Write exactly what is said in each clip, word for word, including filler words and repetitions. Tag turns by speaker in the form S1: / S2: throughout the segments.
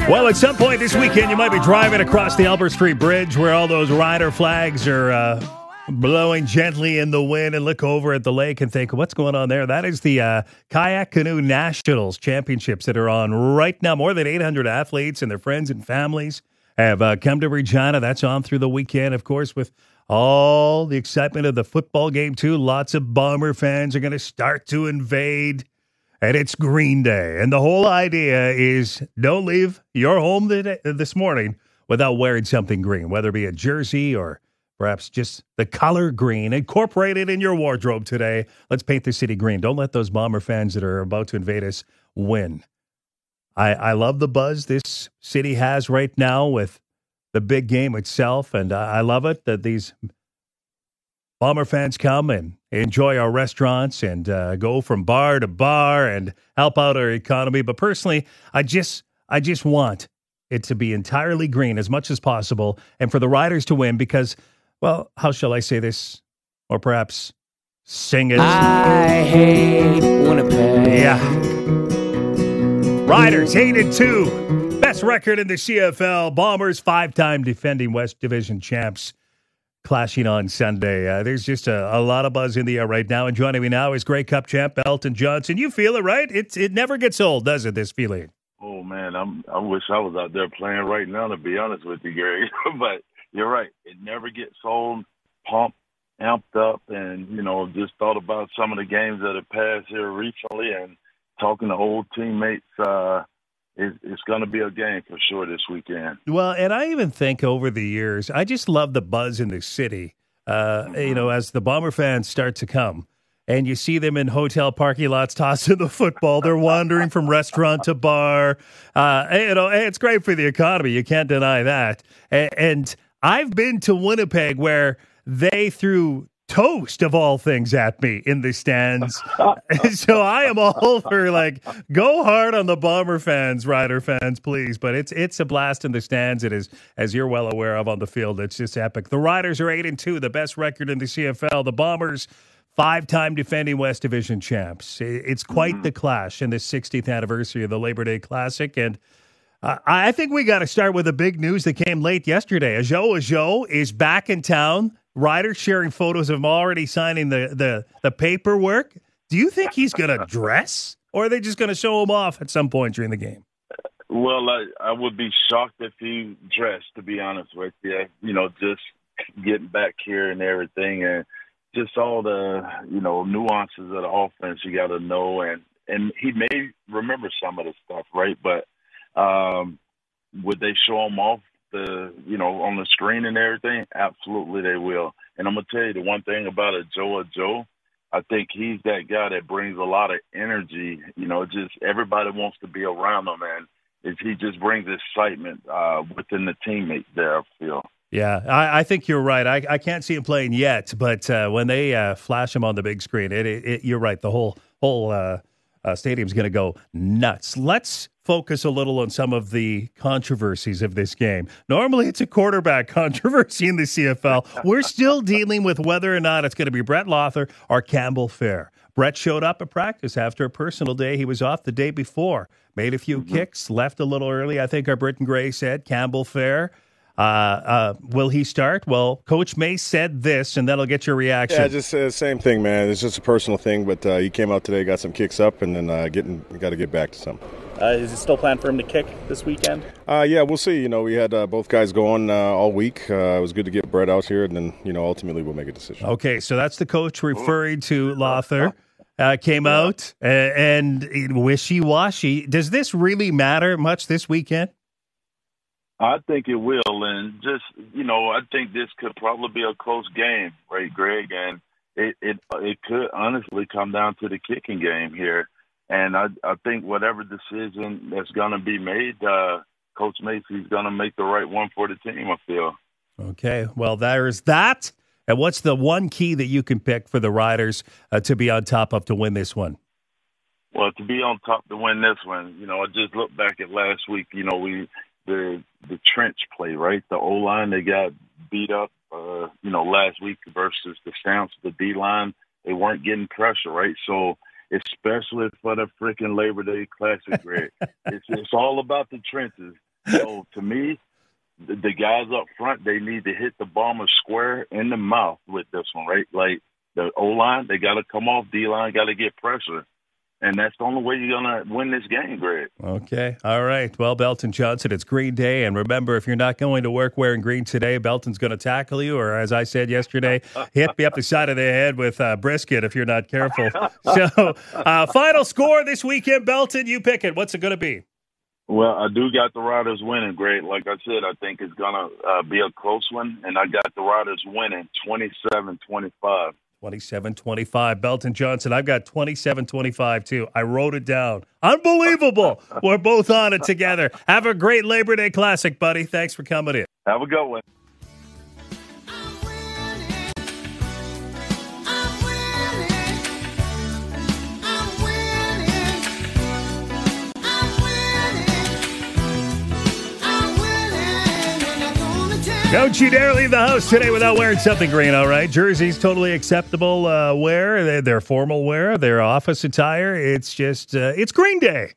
S1: Well, at some point this weekend, you might be driving across the Albert Street Bridge where all those rider flags are uh, blowing gently in the wind, and look over at the lake and think, what's going on there? That is the uh, Kayak Canoe Nationals Championships that are on right now. More than eight hundred athletes and their friends and families have uh, come to Regina. That's on through the weekend, of course, with all the excitement of the football game, too. Lots of Bomber fans are going to start to invade. And it's Green Day. And the whole idea is don't leave your home today, this morning without wearing something green, whether it be a jersey or perhaps just the color green. Incorporate it in your wardrobe today. Let's paint the city green. Don't let those Bomber fans that are about to invade us win. I, I love the buzz this city has right now with the big game itself. And I, I love it that these Bomber fans come and enjoy our restaurants and uh, go from bar to bar and help out our economy. But personally, I just I just want it to be entirely green as much as possible and for the Riders to win because, well, how shall I say this? Or perhaps sing it.
S2: I hate Winnipeg.
S1: Yeah. Riders eight and two. Best record in the C F L. Bombers five-time defending West Division champs. Clashing on Sunday. Uh, there's just a, a lot of buzz in the air right now. And joining me now is Grey Cup champ Elton Johnson. You feel it, right? It's it never gets old, does it, this feeling?
S3: Oh, man, I'm, I wish I was out there playing right now, to be honest with you, Gary. But you're right. It never gets old, pumped, amped up, and, you know, just thought about some of the games that have passed here recently and talking to old teammates. Uh, it, it's going to be a game for sure this weekend.
S1: Well, and I even think over the years, I just love the buzz in the city, uh, mm-hmm. you know, as the Bomber fans start to come. And you see them in hotel parking lots tossing the football. They're wandering from restaurant to bar. Uh, you know, it's great for the economy. You can't deny that. And, and I've been to Winnipeg where they threw toast, of all things, at me in the stands. So I am all for, like, go hard on the Bomber fans, Rider fans, please. But it's it's a blast in the stands. It is, as you're well aware of on the field, it's just epic. The Riders are eight and two, the best record in the C F L. The Bombers, five-time defending West Division champs. It's quite mm-hmm. the clash in the sixtieth anniversary of the Labor Day Classic. And uh, I think we got to start with the big news that came late yesterday. Ajo Ajo is back in town. Riders sharing photos of him already signing the, the, the paperwork. Do you think he's going to dress, or are they just going to show him off at some point during the game?
S3: Well, I, I would be shocked if he dressed, to be honest with you. You know, just getting back here and everything, and just all the, you know, nuances of the offense you got to know. And, and he may remember some of the stuff, right? But um, would they show him off? The you know on the screen and everything, absolutely they will. And I'm gonna tell you the one thing about a Joe Joe, I think he's that guy that brings a lot of energy. You know, just everybody wants to be around him, and if he just brings excitement uh, within the teammates there, I feel.
S1: Yeah, I, I think you're right. I, I can't see him playing yet, but uh, when they uh, flash him on the big screen, it, it, it, you're right. The whole whole uh, uh, stadium's going to go nuts. Let's focus a little on some of the controversies of this game. Normally, it's a quarterback controversy in the C F L. We're still dealing with whether or not it's going to be Brett Lothar or Campbell Fair. Brett showed up at practice after a personal day. He was off the day before, made a few mm-hmm. kicks, left a little early. I think our Britton Gray said Campbell Fair. Uh, uh, will he start? Well, Coach May said this, and that'll get your reaction.
S4: Yeah, just uh, same thing, man. It's just a personal thing, but uh, he came out today, got some kicks up, and then uh, getting got to get back to some.
S5: Uh, is it still planned for him to kick this weekend?
S4: Uh, yeah, we'll see. You know, we had uh, both guys going uh, all week. Uh, it was good to get Brett out here, and then, you know, ultimately we'll make a decision.
S1: Okay, so that's the coach referring to Lothar. Uh, came out, uh, and wishy-washy. Does this really matter much this weekend?
S3: I think it will, and just, you know, I think this could probably be a close game, right, Greg? And it it, it could honestly come down to the kicking game here. And I, I think whatever decision that's going to be made, uh, Coach Macy's going to make the right one for the team, I feel.
S1: Okay, well, there's that. And what's the one key that you can pick for the Riders uh, to be on top of to win this one?
S3: Well, to be on top to win this one, you know, I just looked back at last week, you know, we the the trench play, right? The O-line, they got beat up, uh, you know, last week versus the Stamps, the D-line. They weren't getting pressure, right? So especially for the freaking Labor Day Classic, Greg, it's, it's all about the trenches. So to me, the, the guys up front, they need to hit the Bombers square in the mouth with this one, right? Like the O-line, they got to come off. D-line got to get pressure. And that's the only way you're going to win this game, Greg.
S1: Okay. All right. Well, Belton Johnson, it's Green Day. And remember, if you're not going to work wearing green today, Belton's going to tackle you. Or as I said yesterday, hit me up the side of the head with uh, brisket if you're not careful. So, uh, final score this weekend, Belton, you pick it. What's it going to be?
S3: Well, I do got the Riders winning, Greg. Like I said, I think it's going to uh, be a close one. And I got the Riders winning twenty-seven twenty-five.
S1: twenty-seven twenty-five. Belton Johnson, I've got twenty-seven twenty-five too. I wrote it down. Unbelievable. We're both on it together. Have a great Labor Day Classic, buddy. Thanks for coming in.
S3: Have a good one.
S1: Don't you dare leave the house today without wearing something green, all right? Jersey's totally acceptable uh, wear. They're, they're formal wear. They're office attire. It's just, uh, it's Green Day.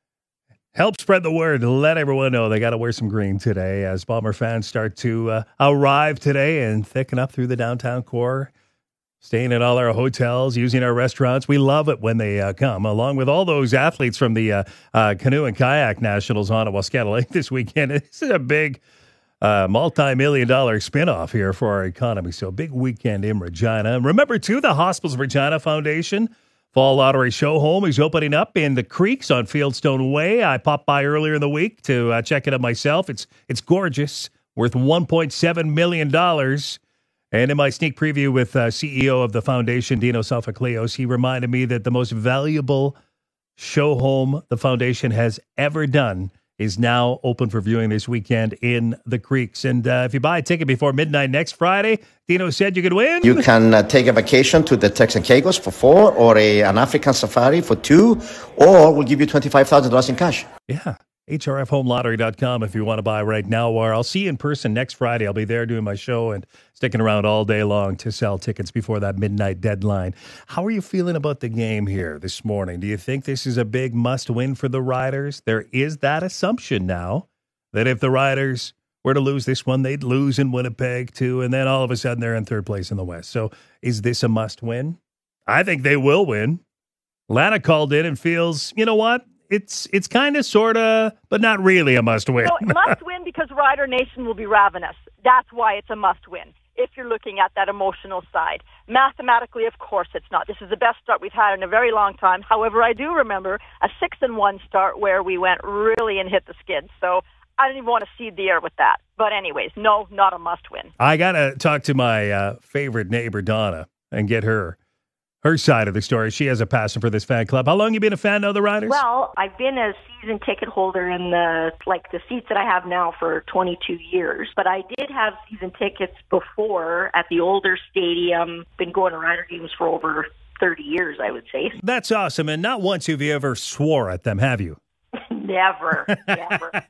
S1: Help spread the word. Let everyone know they got to wear some green today as Bomber fans start to uh, arrive today and thicken up through the downtown core, staying in all our hotels, using our restaurants. We love it when they uh, come, along with all those athletes from the uh, uh, Canoe and Kayak Nationals on at Wascana Lake this weekend. This is a big Uh, multi-million dollar spinoff here for our economy. So big weekend in Regina. And remember, too, the Hospitals Regina Foundation Fall Lottery Show Home is opening up in the Creeks on Fieldstone Way. I popped by earlier in the week to uh, check it out myself. It's it's gorgeous, worth one point seven million dollars. And in my sneak preview with uh, C E O of the foundation, Dino Sophocleos, he reminded me that the most valuable show home the foundation has ever done is now open for viewing this weekend in the Creeks. And uh, if you buy a ticket before midnight next Friday, Dino said you could win.
S6: You can uh, take a vacation to the Turks and Caicos for four, or a, an African safari for two, or we'll give you twenty-five thousand dollars in cash.
S1: Yeah. H R F home lottery dot com if you want to buy right now, or I'll see you in person next Friday. I'll be there doing my show and sticking around all day long to sell tickets before that midnight deadline. How are you feeling about the game here this morning? Do you think this is a big must-win for the Riders? There is that assumption now that if the Riders were to lose this one, they'd lose in Winnipeg too, and then all of a sudden they're in third place in the West. So is this a must-win? I think they will win. Lana called in and feels, you know what? It's it's kind of, sort of, but not really a must-win.
S7: No, it must win because Rider Nation will be ravenous. That's why it's a must-win, if you're looking at that emotional side. Mathematically, of course, it's not. This is the best start we've had in a very long time. However, I do remember a six and one start where we went really and hit the skids. So I don't even want to seed the air with that. But anyways, no, not a must-win.
S1: I got to talk to my uh, favorite neighbor, Donna, and get her her side of the story. She has a passion for this fan club. How long you been a fan of the Riders?
S8: Well, I've been a season ticket holder in the like the seats that I have now for twenty-two years. But I did have season tickets before at the older stadium. Been going to Rider games for over thirty years, I would say.
S1: That's awesome. And not once have you ever swore at them, have you?
S8: Never, never.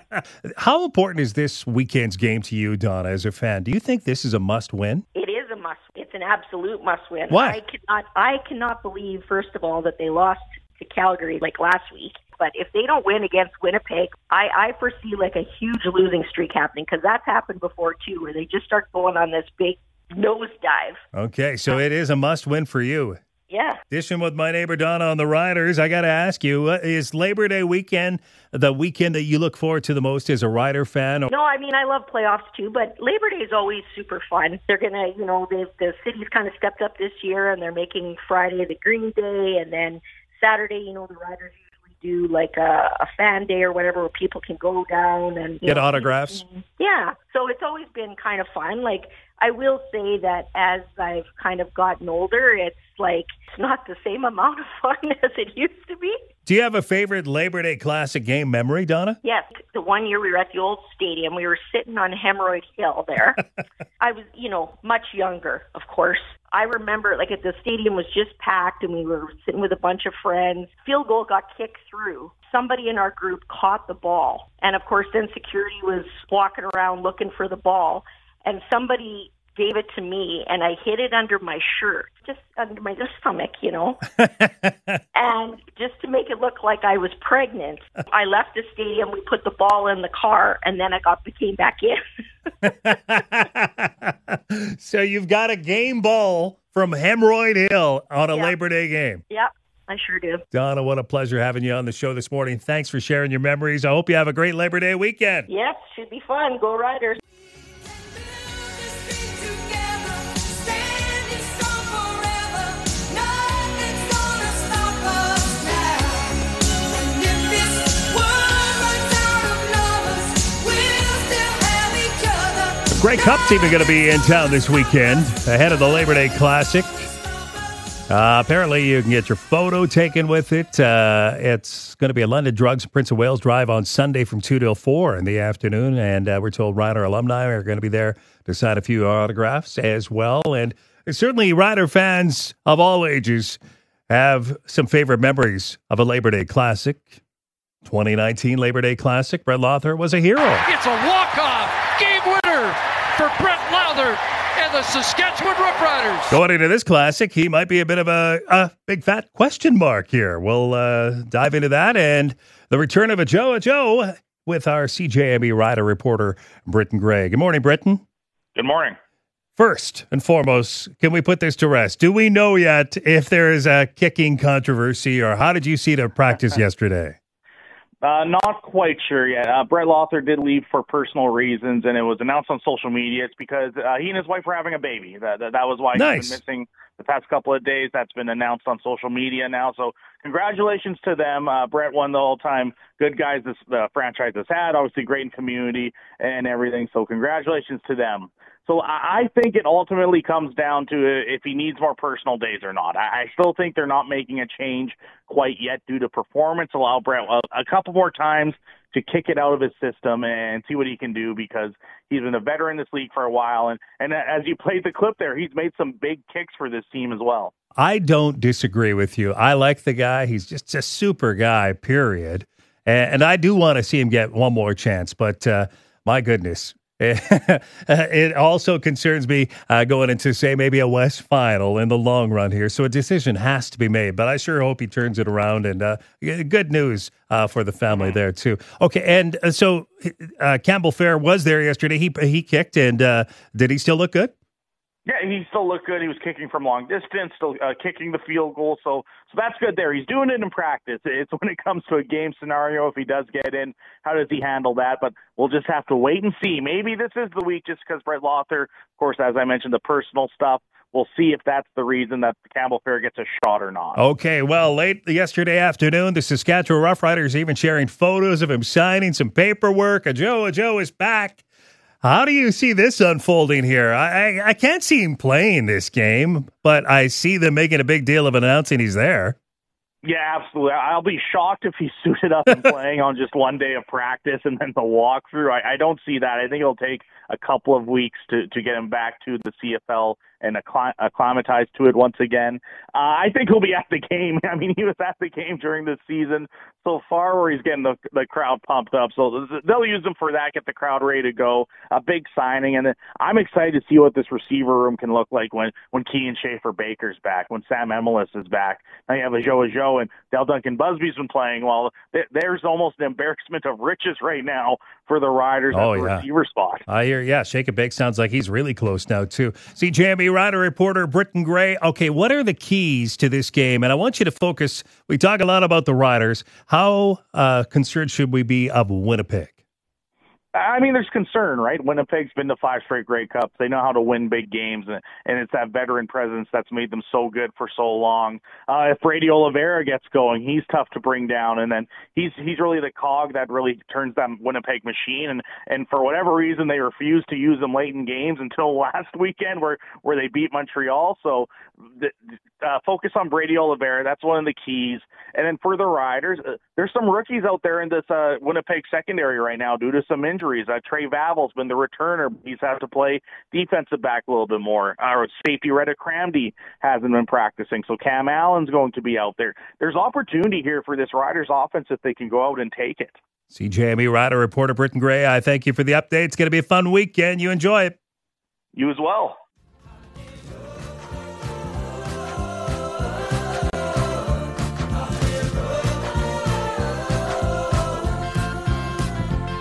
S1: How important is this weekend's game to you, Donna, as a fan? Do you think this is a must-win?
S8: It is a must. It's an absolute must-win.
S1: Why?
S8: I cannot. I cannot believe, first of all, that they lost to Calgary like last week. But if they don't win against Winnipeg, I, I foresee like a huge losing streak happening, because that's happened before too, where they just start going on this big nosedive.
S1: Okay, so it is a must-win for you.
S8: Yeah.
S1: Dishing with my neighbor Donna on the Riders, I got to ask you, uh, is Labor Day weekend the weekend that you look forward to the most as a Rider fan?
S8: No, I mean, I love playoffs too, but Labor Day is always super fun. They're going to, you know, they've, the city's kind of stepped up this year, and they're making Friday the Green Day, and then Saturday, you know, the Riders usually do like a, a fan day or whatever where people can go down and
S1: get
S8: know,
S1: autographs.
S8: Yeah. So it's always been kind of fun. Like, I will say that as I've kind of gotten older, it's like it's not the same amount of fun as it used to be.
S1: Do you have a favorite Labor Day Classic game memory, Donna?
S8: Yes. The one year we were at the old stadium, we were sitting on Hemorrhoid Hill there. I was, you know, much younger, of course. I remember, like, at the stadium was just packed, and we were sitting with a bunch of friends. Field goal got kicked through. Somebody in our group caught the ball. And, of course, then security was walking around looking for the ball. And somebody gave it to me, and I hid it under my shirt, just under my stomach, you know. And just to make it look like I was pregnant, I left the stadium, we put the ball in the car, and then I got came back
S1: in. So you've got a game ball from Hemorrhoid Hill on a
S8: yep.
S1: Labor Day game.
S8: Yep, I sure do.
S1: Donna, what a pleasure having you on the show this morning. Thanks for sharing your memories. I hope you have a great Labor Day weekend.
S8: Yes, should be fun. Go Riders.
S1: Grey Cup's even going to be in town this weekend ahead of the Labor Day Classic. Uh, apparently, you can get your photo taken with it. Uh, it's going to be a London Drugs Prince of Wales Drive on Sunday from two till four in the afternoon. And uh, we're told Rider alumni are going to be there to sign a few autographs as well. And certainly, Rider fans of all ages have some favorite memories of a Labor Day Classic. twenty nineteen Labor Day Classic, Brett Lawther was a hero.
S9: It's a walk-off game winner for Brett Lawther and the Saskatchewan Roughriders.
S1: Going into this classic, he might be a bit of a, a big fat question mark here. We'll uh, dive into that and the return of a Joe, a Joe with our C J M E Rider reporter, Britton Gray. Good morning, Britton.
S10: Good morning.
S1: First and foremost, can we put this to rest? Do we know yet if there is a kicking controversy, or how did you see the practice yesterday?
S10: Uh, not quite sure yet. Uh, Brett Lawther did leave for personal reasons, and it was announced on social media. It's because uh, he and his wife were having a baby. That that, that was why
S1: nice.
S10: He's been missing the past couple of days. That's been announced on social media now. So congratulations to them. Uh, Brett, one of the all-time good guys this the franchise has had. Obviously great in community and everything. So congratulations to them. So I think it ultimately comes down to if he needs more personal days or not. I still think they're not making a change quite yet due to performance. Allow Brett a couple more times to kick it out of his system and see what he can do, because he's been a veteran in this league for a while. And, and as you played the clip there, he's made some big kicks for this team as well.
S1: I don't disagree with you. I like the guy. He's just a super guy, period. And, and I do want to see him get one more chance. But uh, my goodness. It also concerns me uh, going into, say, maybe a West final in the long run here. So a decision has to be made, but I sure hope he turns it around. And uh, good news uh, for the family there, too. Okay, and uh, so uh, Campbell Fair was there yesterday. He he kicked, and uh, did he still look good?
S10: Yeah, he still looked good. He was kicking from long distance, still uh, kicking the field goal. So so that's good there. He's doing it in practice. It's when it comes to a game scenario, if he does get in, how does he handle that? But we'll just have to wait and see. Maybe this is the week just because Brett Lawther, of course, as I mentioned, the personal stuff. We'll see if that's the reason that the Campbell Fair gets a shot or not.
S1: Okay, well, late yesterday afternoon, the Saskatchewan Roughriders even sharing photos of him signing some paperwork. A Joe, a Joe is back. How do you see this unfolding here? I, I I can't see him playing this game, but I see them making a big deal of announcing he's there.
S10: Yeah, absolutely. I'll be shocked if he's suited up and playing on just one day of practice and then the walkthrough. I, I don't see that. I think it'll take a couple of weeks to, to get him back to the C F L and acclim- acclimatize to it once again. Uh, I think he'll be at the game. I mean, he was at the game during the season so far where he's getting the, the crowd pumped up. So they'll use him for that, get the crowd ready to go. A big signing. And I'm excited to see what this receiver room can look like when, when Kean Schaefer-Baker's back, when Sam Emelis is back. Now you have a Joe a Joe and Dale Duncan Busby's been playing well. There's almost an embarrassment of riches right now for the Riders
S1: oh,
S10: at the
S1: yeah.
S10: receiver spot.
S1: I hear, yeah, Shake and Bake sounds like he's really close now, too. C J M E Rider reporter Britton Gray. Okay, what are the keys to this game? And I want you to focus. We talk a lot about the Riders. How uh, concerned should we be of Winnipeg?
S10: I mean, there's concern, right? Winnipeg's been to five straight Grey Cups. They know how to win big games, and, and it's that veteran presence that's made them so good for so long. Uh, if Brady Oliveira gets going, he's tough to bring down, and then he's he's really the cog that really turns that Winnipeg machine. And, and for whatever reason, they refused to use him late in games until last weekend, where where they beat Montreal. So the, uh, focus on Brady Oliveira. That's one of the keys. And then for the Riders, uh, there's some rookies out there in this uh, Winnipeg secondary right now due to some injuries. Uh, Trey Vavel's been the returner. He's had to play defensive back a little bit more. Our safety Reddick Cramdy hasn't been practicing, so Cam Allen's going to be out there. There's opportunity here for this Riders offense if they can go out and take it.
S1: C J M E Rider reporter Britton Gray, I thank you for the update. It's going to be a fun weekend. You enjoy it.
S10: You as well.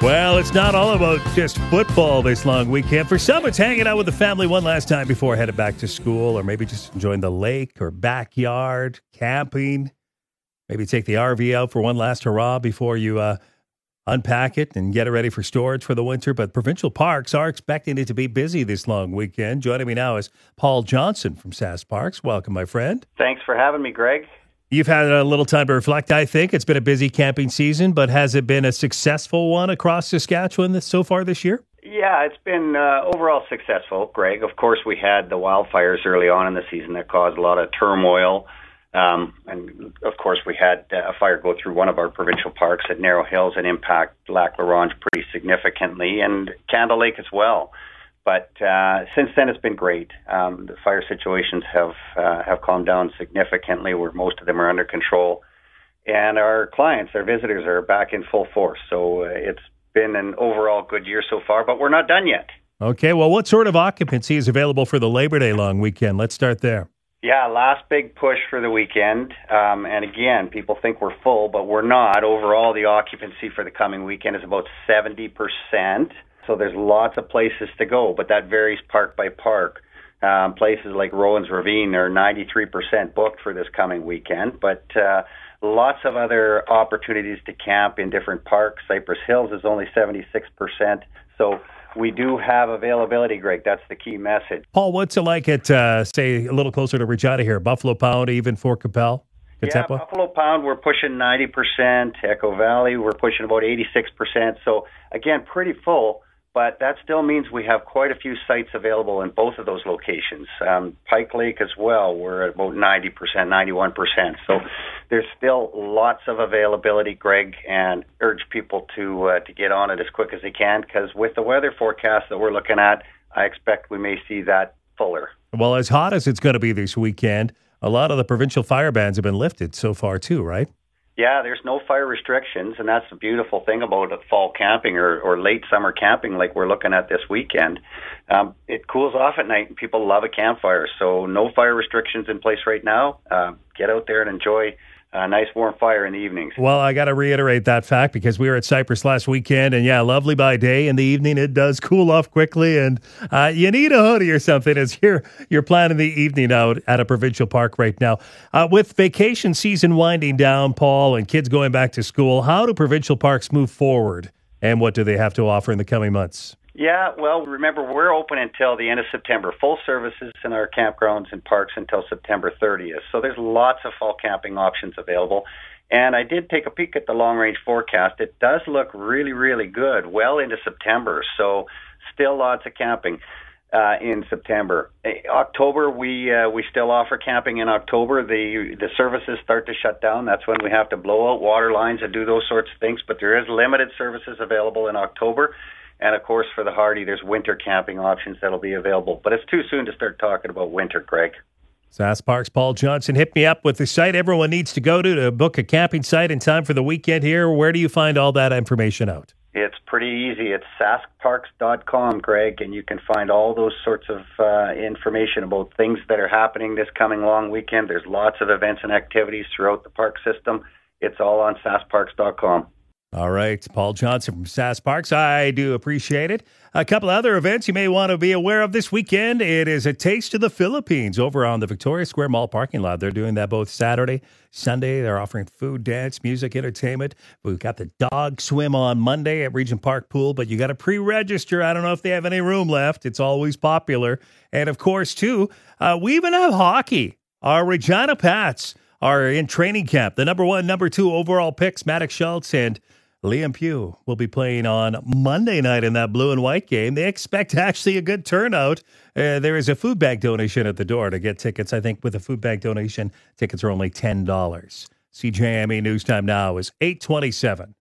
S1: Well, it's not all about just football this long weekend. For some, it's hanging out with the family one last time before headed back to school, or maybe just enjoying the lake or backyard, camping. Maybe take the R V out for one last hurrah before you uh, unpack it and get it ready for storage for the winter. But provincial parks are expecting it to be busy this long weekend. Joining me now is Paul Johnson from Sask Parks. Welcome, my friend.
S11: Thanks for having me, Greg.
S1: You've had a little time to reflect, I think. It's been a busy camping season, but has it been a successful one across Saskatchewan this, so far this year?
S11: Yeah, it's been uh, overall successful, Greg. Of course, we had the wildfires early on in the season that caused a lot of turmoil. Um, and, of course, we had uh, a fire go through one of our provincial parks at Narrow Hills and impact Lac La Ronge pretty significantly, and Candle Lake as well. But uh, since then, it's been great. Um, the fire situations have uh, have calmed down significantly, where most of them are under control. And our clients, our visitors, are back in full force. So uh, it's been an overall good year so far, but we're not done yet.
S1: Okay, well, what sort of occupancy is available for the Labor Day long weekend? Let's start there.
S11: Yeah, last big push for the weekend. Um, and again, people think we're full, but we're not. Overall, the occupancy for the coming weekend is about seventy percent. So there's lots of places to go, but that varies park by park. Um, places like Rowan's Ravine are ninety-three percent booked for this coming weekend, but uh, lots of other opportunities to camp in different parks. Cypress Hills is only seventy-six percent. So we do have availability, Greg. That's the key message.
S1: Paul, what's it like at, uh, say, a little closer to Regina here, Buffalo Pound, even Fort Capel?
S11: Yeah, Buffalo Pound, we're pushing ninety percent. Echo Valley, we're pushing about eighty-six percent. So, again, pretty full. But that still means we have quite a few sites available in both of those locations. Um, Pike Lake as well, we're at about ninety percent, ninety-one percent. So there's still lots of availability, Greg, and urge people to uh, to get on it as quick as they can, because with the weather forecast that we're looking at, I expect we may see that fuller.
S1: Well, as hot as it's going to be this weekend, a lot of the provincial fire bans have been lifted so far too, right?
S11: Yeah, there's no fire restrictions, and that's the beautiful thing about fall camping or, or late summer camping like we're looking at this weekend. Um, it cools off at night, and people love a campfire, so no fire restrictions in place right now. Uh, get out there and enjoy a nice warm fire in the evenings.
S1: Well, I got to reiterate that fact because we were at Cypress last weekend, and yeah, lovely by day. In the evening, it does cool off quickly, and uh, you need a hoodie or something as you're, you're planning the evening out at a provincial park right now. Uh, with vacation season winding down, Paul, and kids going back to school, how do provincial parks move forward, and what do they have to offer in the coming months?
S11: Yeah, well, remember, we're open until the end of September. Full services in our campgrounds and parks until September thirtieth. So there's lots of fall camping options available. And I did take a peek at the long-range forecast. It does look really, really good, well into September. So still lots of camping uh, in September. October, we uh, we still offer camping in October. The the services start to shut down. That's when we have to blow out water lines and do those sorts of things. But there is limited services available in October. And, of course, for the hardy, there's winter camping options that'll be available. But it's too soon to start talking about winter, Greg.
S1: Sask Parks, Paul Johnson, hit me up with the site everyone needs to go to to book a camping site in time for the weekend here. Where do you find all that information out?
S11: It's pretty easy. It's sask parks dot com, Greg, and you can find all those sorts of uh, information about things that are happening this coming long weekend. There's lots of events and activities throughout the park system. It's all on sask parks dot com.
S1: All right, Paul Johnson from Sask Parks. I do appreciate it. A couple of other events you may want to be aware of this weekend. It is a Taste of the Philippines over on the Victoria Square Mall parking lot. They're doing that both Saturday, Sunday. They're offering food, dance, music, entertainment. We've got the dog swim on Monday at Regent Park Pool, but you got to pre-register. I don't know if they have any room left. It's always popular. And, of course, too, uh, we even have hockey. Our Regina Pats are in training camp. The number one, number two overall picks, Maddox Schultz and Liam Pugh, will be playing on Monday night in that blue and white game. They expect actually a good turnout. Uh, there is a food bag donation at the door to get tickets. I think with a food bag donation, tickets are only ten dollars. C J M E News Time now is eight twenty-seven.